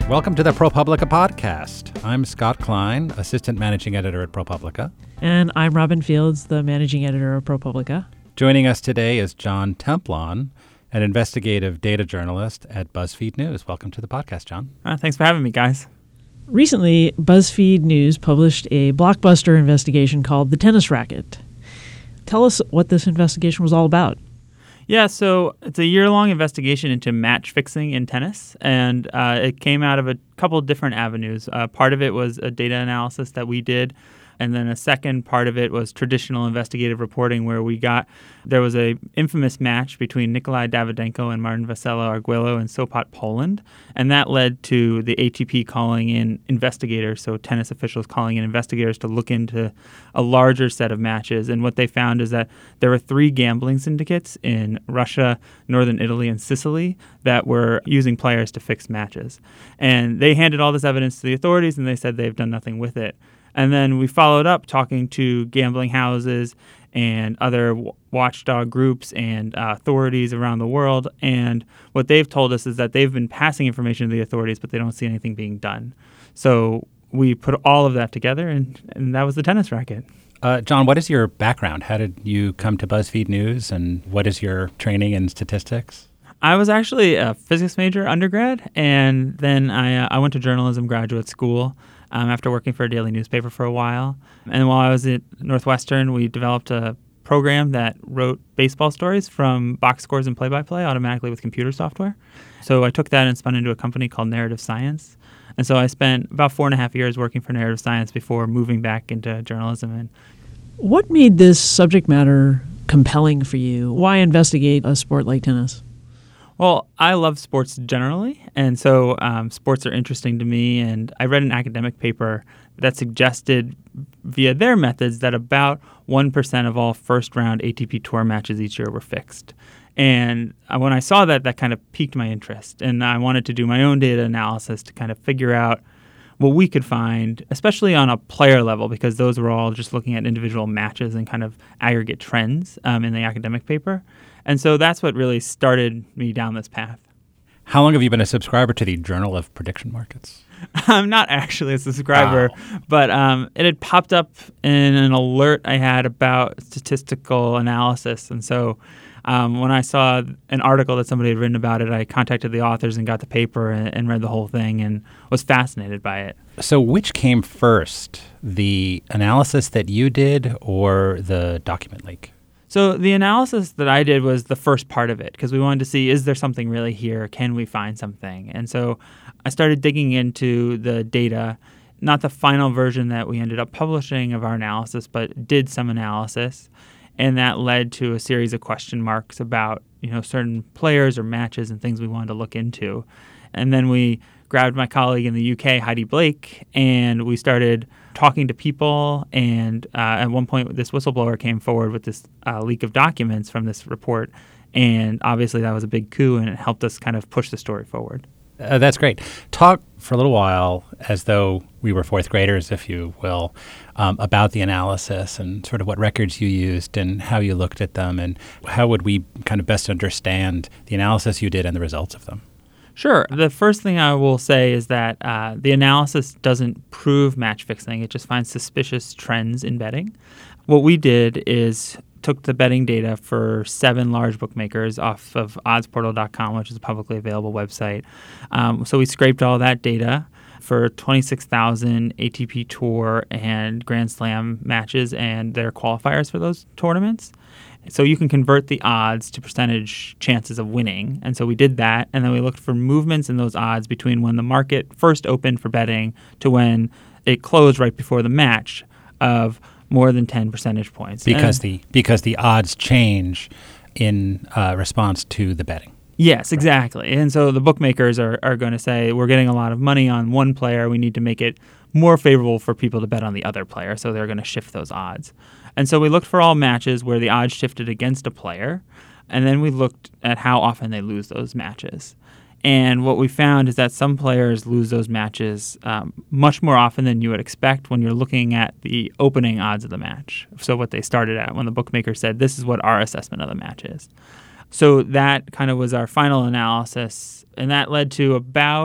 Welcome to the ProPublica podcast. I'm Scott Klein, Assistant Managing Editor at ProPublica. And I'm Robin Fields, the Managing Editor of ProPublica. Joining us today is John Templon, an investigative data journalist at BuzzFeed News. Welcome to the podcast, John. Thanks for having me, guys. Recently, BuzzFeed News published a blockbuster investigation called The Tennis Racket. Tell us what this investigation was all about. Yeah, so it's a year-long investigation into match fixing in tennis, and it came out of a couple of different avenues. Part of it was a data analysis that we did, and then a second part of it was traditional investigative reporting where there was a infamous match between Nikolai Davydenko and Martin Vasile-Arguello in Sopot, Poland, and that led to the ATP calling in investigators, so tennis officials calling in investigators to look into a larger set of matches. And what they found is that there were 3 gambling syndicates in Russia, northern Italy, and Sicily that were using players to fix matches. And they handed all this evidence to the authorities, and they said they've done nothing with it. And then we followed up talking to gambling houses and other watchdog groups and authorities around the world. And what they've told us is that they've been passing information to the authorities, but they don't see anything being done. So we put all of that together, and that was the tennis racket. John, what is your background? How did you come to BuzzFeed News, and what is your training in statistics? I was actually a physics major undergrad, and then I went to journalism graduate school after working for a daily newspaper for a while. And while I was at Northwestern, we developed a program that wrote baseball stories from box scores and play-by-play automatically with computer software. So I took that and spun into a company called Narrative Science. And so I spent about 4.5 years working for Narrative Science before moving back into journalism. And what made this subject matter compelling for you? Why investigate a sport like tennis? Well, I love sports generally, and so sports are interesting to me. And I read an academic paper that suggested via their methods that about 1% of all first-round ATP Tour matches each year were fixed. And when I saw that, that kind of piqued my interest. And I wanted to do my own data analysis to kind of figure out what we could find, especially on a player level, because those were all just looking at individual matches and kind of aggregate trends in the academic paper. And so that's what really started me down this path. How long have you been a subscriber to the Journal of Prediction Markets? I'm not actually a subscriber, but it had popped up in an alert I had about statistical analysis. And so when I saw an article that somebody had written about it, I contacted the authors and got the paper and read the whole thing and was fascinated by it. So which came first, the analysis that you did or the document leak? So the analysis that I did was the first part of it because we wanted to see, is there something really here? Can we find something? And so I started digging into the data, not the final version that we ended up publishing of our analysis, but did some analysis. And that led to a series of question marks about, certain players or matches and things we wanted to look into. And then we grabbed my colleague in the UK, Heidi Blake, and we started talking to people. And at one point, this whistleblower came forward with this leak of documents from this report. And obviously, that was a big coup, and it helped us kind of push the story forward. That's great. Talk for a little while, as though we were fourth graders, if you will, about the analysis and sort of what records you used and how you looked at them, and how would we kind of best understand the analysis you did and the results of them? Sure. The first thing I will say is that the analysis doesn't prove match fixing. It just finds suspicious trends in betting. What we did is took the betting data for 7 large bookmakers off of oddsportal.com, which is a publicly available website. So we scraped all that data for 26,000 ATP Tour and Grand Slam matches and their qualifiers for those tournaments. So you can convert the odds to percentage chances of winning. And so we did that, and then we looked for movements in those odds between when the market first opened for betting to when it closed right before the match of more than 10 percentage points. Because the odds change in response to the betting. Yes, exactly. And so the bookmakers are going to say, we're getting a lot of money on one player. We need to make it more favorable for people to bet on the other player. So they're going to shift those odds. And so we looked for all matches where the odds shifted against a player. And then we looked at how often they lose those matches. And what we found is that some players lose those matches much more often than you would expect when you're looking at the opening odds of the match. So what they started at when the bookmaker said, this is what our assessment of the match is. So that kind of was our final analysis. And that led to about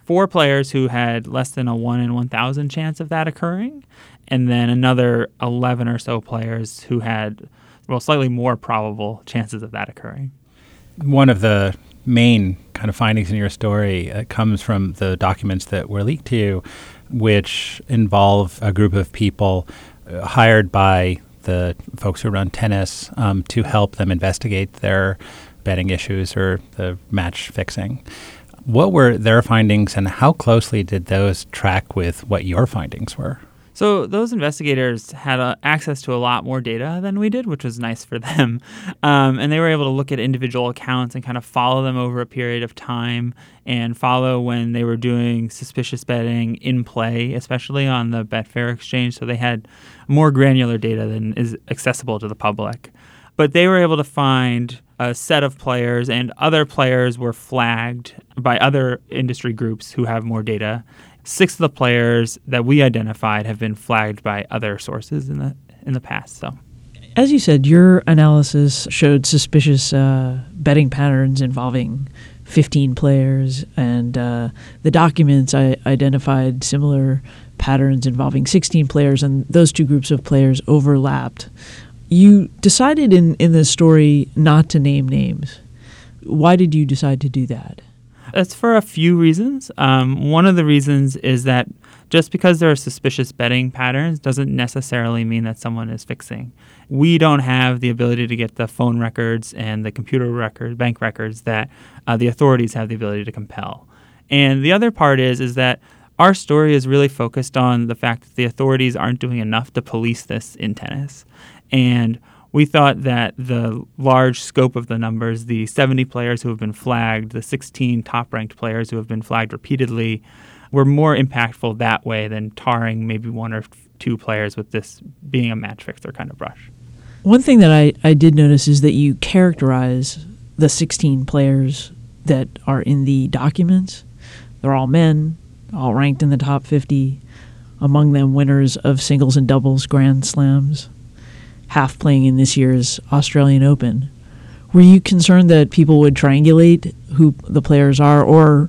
4 players who had less than a 1 in 1,000 chance of that occurring, and then another 11 or so players who had, slightly more probable chances of that occurring. One of the main kind of findings in your story comes from the documents that were leaked to you, which involve a group of people hired by the folks who run tennis to help them investigate their betting issues or the match fixing. What were their findings, and how closely did those track with what your findings were? So those investigators had access to a lot more data than we did, which was nice for them. And they were able to look at individual accounts and kind of follow them over a period of time and follow when they were doing suspicious betting in play, especially on the Betfair exchange. So they had more granular data than is accessible to the public. But they were able to find a set of players, and other players were flagged by other industry groups who have more data. 6 of the players that we identified have been flagged by other sources in the past. So, as you said, your analysis showed suspicious betting patterns involving 15 players, and the documents identified similar patterns involving 16 players, and those two groups of players overlapped. You decided in this story not to name names. Why did you decide to do that? It's for a few reasons. One of the reasons is that just because there are suspicious betting patterns doesn't necessarily mean that someone is fixing. We don't have the ability to get the phone records and the computer records, bank records that the authorities have the ability to compel. And the other part is that our story is really focused on the fact that the authorities aren't doing enough to police this in tennis. And we thought that the large scope of the numbers, the 70 players who have been flagged, the 16 top-ranked players who have been flagged repeatedly, were more impactful that way than tarring maybe 1 or 2 players with this being a match fixer kind of brush. One thing that I did notice is that you characterize the 16 players that are in the documents. They're all men, all ranked in the top 50, among them winners of singles and doubles Grand Slams, half playing in this year's Australian Open. Were you concerned that people would triangulate who the players are, or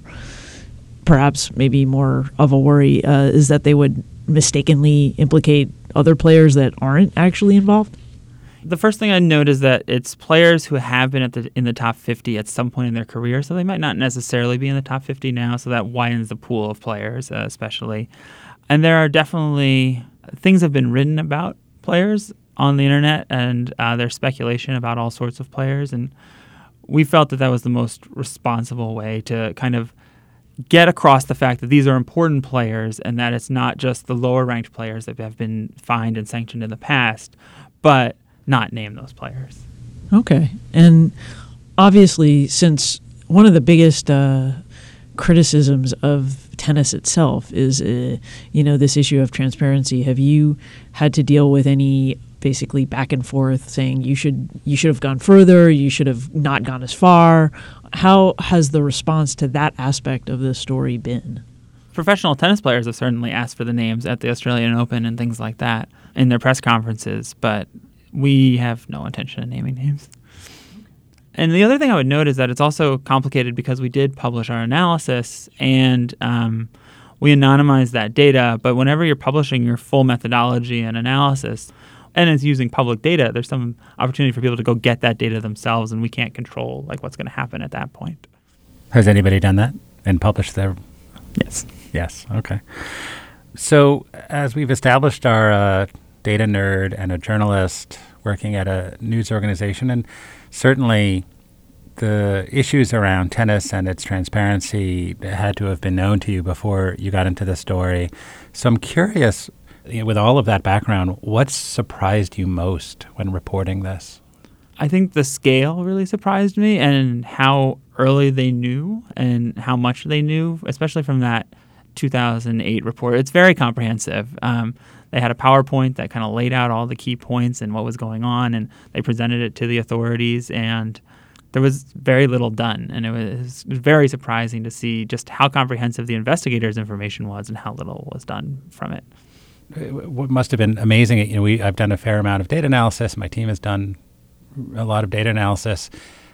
perhaps maybe more of a worry is that they would mistakenly implicate other players that aren't actually involved? The first thing I note is that it's players who have been in the top 50 at some point in their career, so they might not necessarily be in the top 50 now, so that widens the pool of players especially. And there are definitely things have been written about players on the internet, and there's speculation about all sorts of players, and we felt that was the most responsible way to kind of get across the fact that these are important players and that it's not just the lower-ranked players that have been fined and sanctioned in the past, but not name those players. Okay. And obviously, since one of the biggest criticisms of tennis itself is, this issue of transparency, have you had to deal with any basically back and forth saying you should have gone further, you should have not gone as far? How has the response to that aspect of the story been? Professional tennis players have certainly asked for the names at the Australian Open and things like that in their press conferences, but we have no intention of naming names. And the other thing I would note is that it's also complicated because we did publish our analysis and we anonymized that data, but whenever you're publishing your full methodology and analysis, and it's using public data, there's some opportunity for people to go get that data themselves, and we can't control what's going to happen at that point. Has anybody done that and published their? Yes. Yes. Okay. So as we've established, our data nerd and a journalist working at a news organization, and certainly the issues around tennis and its transparency had to have been known to you before you got into the story. So I'm curious, with all of that background, what surprised you most when reporting this? I think the scale really surprised me, and how early they knew and how much they knew, especially from that 2008 report. It's very comprehensive. They had a PowerPoint that kind of laid out all the key points and what was going on, and they presented it to the authorities, and there was very little done. And it was very surprising to see just how comprehensive the investigators' information was and how little was done from it. What must have been amazing, I've done a fair amount of data analysis. My team has done a lot of data analysis.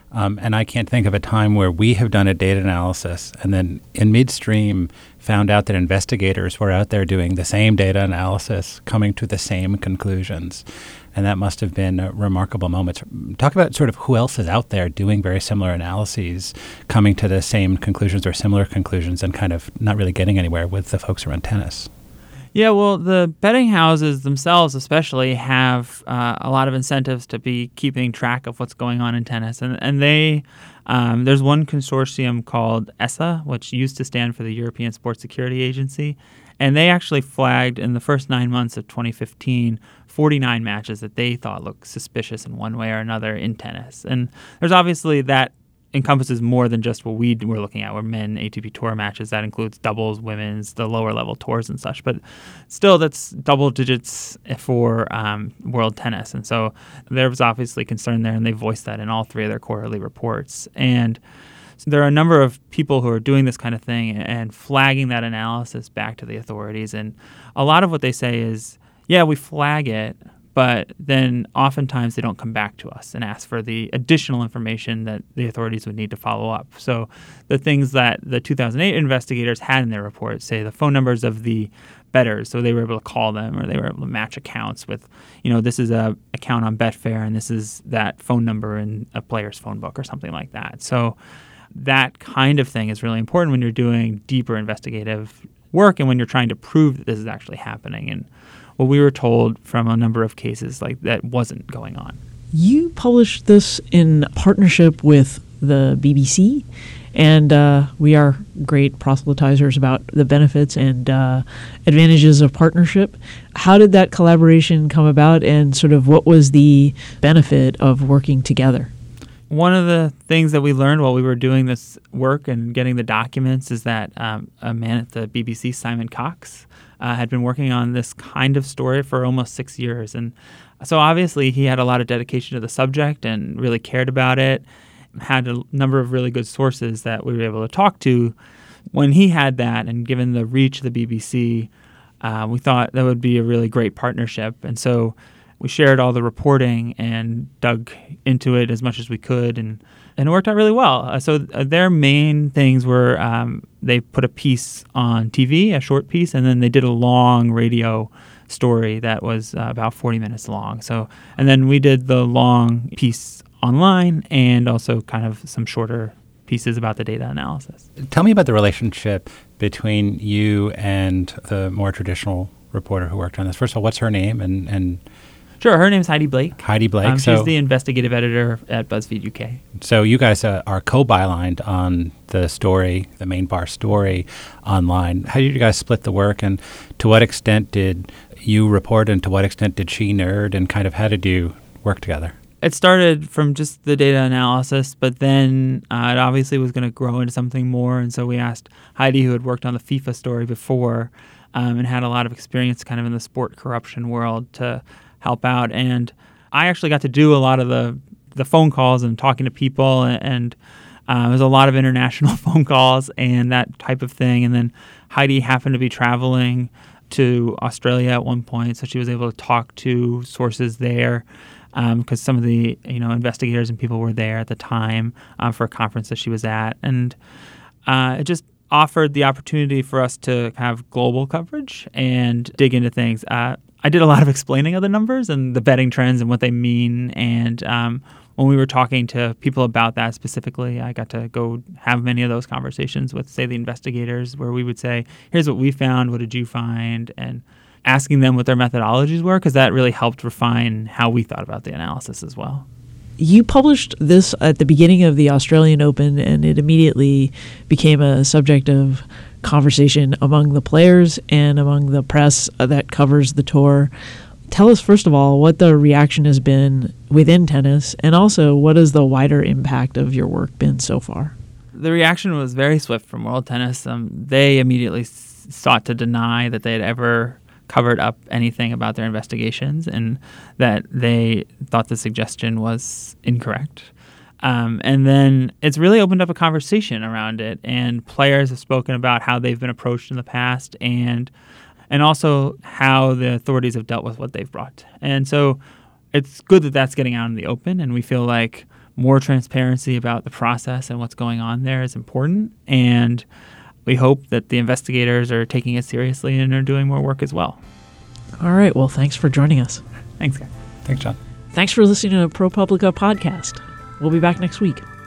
And I can't think of a time where we have done a data analysis and then in midstream found out that investigators were out there doing the same data analysis, coming to the same conclusions. And that must have been a remarkable moment. Talk about sort of who else is out there doing very similar analyses, coming to the same conclusions or similar conclusions and kind of not really getting anywhere with the folks around tennis. Yeah, well, the betting houses themselves especially have a lot of incentives to be keeping track of what's going on in tennis. And they there's one consortium called ESSA, which used to stand for the European Sports Security Agency. And they actually flagged in the first 9 months of 2015 49 matches that they thought looked suspicious in one way or another in tennis. And there's obviously that encompasses more than just what we were looking at, were men ATP Tour matches. That includes doubles, women's, the lower level tours and such. But still, that's double digits for world tennis. And so there was obviously concern there, and they voiced that in all three of their quarterly reports. And so there are a number of people who are doing this kind of thing and flagging that analysis back to the authorities. And a lot of what they say is, yeah, we flag it, but then oftentimes they don't come back to us and ask for the additional information that the authorities would need to follow up. So the things that the 2008 investigators had in their report, say the phone numbers of the bettors, so they were able to call them or they were able to match accounts with, this is a account on Betfair and this is that phone number in a player's phone book or something like that. So that kind of thing is really important when you're doing deeper investigative work and when you're trying to prove that this is actually happening. And what we were told from a number of cases, like, that wasn't going on. You published this in partnership with the BBC, and we are great proselytizers about the benefits and advantages of partnership. How did that collaboration come about, and sort of what was the benefit of working together? One of the things that we learned while we were doing this work and getting the documents is that a man at the BBC, Simon Cox, had been working on this kind of story for almost 6 years. And so obviously he had a lot of dedication to the subject and really cared about it, had a number of really good sources that we were able to talk to. When he had that, and given the reach of the BBC, we thought that would be a really great partnership. And so we shared all the reporting and dug into it as much as we could, and it worked out really well. So their main things were they put a piece on TV, a short piece, and then they did a long radio story that was about 40 minutes long. And then we did the long piece online and also kind of some shorter pieces about the data analysis. Tell me about the relationship between you and the more traditional reporter who worked on this. First of all, what's her name? And Sure. Her name's Heidi Blake. Heidi Blake. She's the investigative editor at BuzzFeed UK. So you guys are co-bylined on the story, the main bar story online. How did you guys split the work, and to what extent did you report, and to what extent did she nerd, and kind of how did you work together? It started from just the data analysis, but then it obviously was going to grow into something more. And so we asked Heidi, who had worked on the FIFA story before and had a lot of experience kind of in the sport corruption world, to help out. And I actually got to do a lot of the phone calls and talking to people, and there's a lot of international phone calls and that type of thing. And then Heidi happened to be traveling to Australia at one point, so she was able to talk to sources there because some of the investigators and people were there at the time for a conference that she was at. And it just offered the opportunity for us to have global coverage and dig into things. I did a lot of explaining of the numbers and the betting trends and what they mean. And when we were talking to people about that specifically, I got to go have many of those conversations with, say, the investigators, where we would say, here's what we found, what did you find? And asking them what their methodologies were, because that really helped refine how we thought about the analysis as well. You published this at the beginning of the Australian Open, and it immediately became a subject of conversation among the players and among the press that covers the tour. Tell us, first of all, what the reaction has been within tennis, and also what has the wider impact of your work been so far? The reaction was very swift from World Tennis. They immediately sought to deny that they had ever covered up anything about their investigations, and that they thought the suggestion was incorrect. And then it's really opened up a conversation around it, and players have spoken about how they've been approached in the past, and also how the authorities have dealt with what they've brought. And so it's good that that's getting out in the open, and we feel like more transparency about the process and what's going on there is important. And we hope that the investigators are taking it seriously and are doing more work as well. All right. Well, thanks for joining us. Thanks, guys. Thanks, John. Thanks for listening to the ProPublica podcast. We'll be back next week.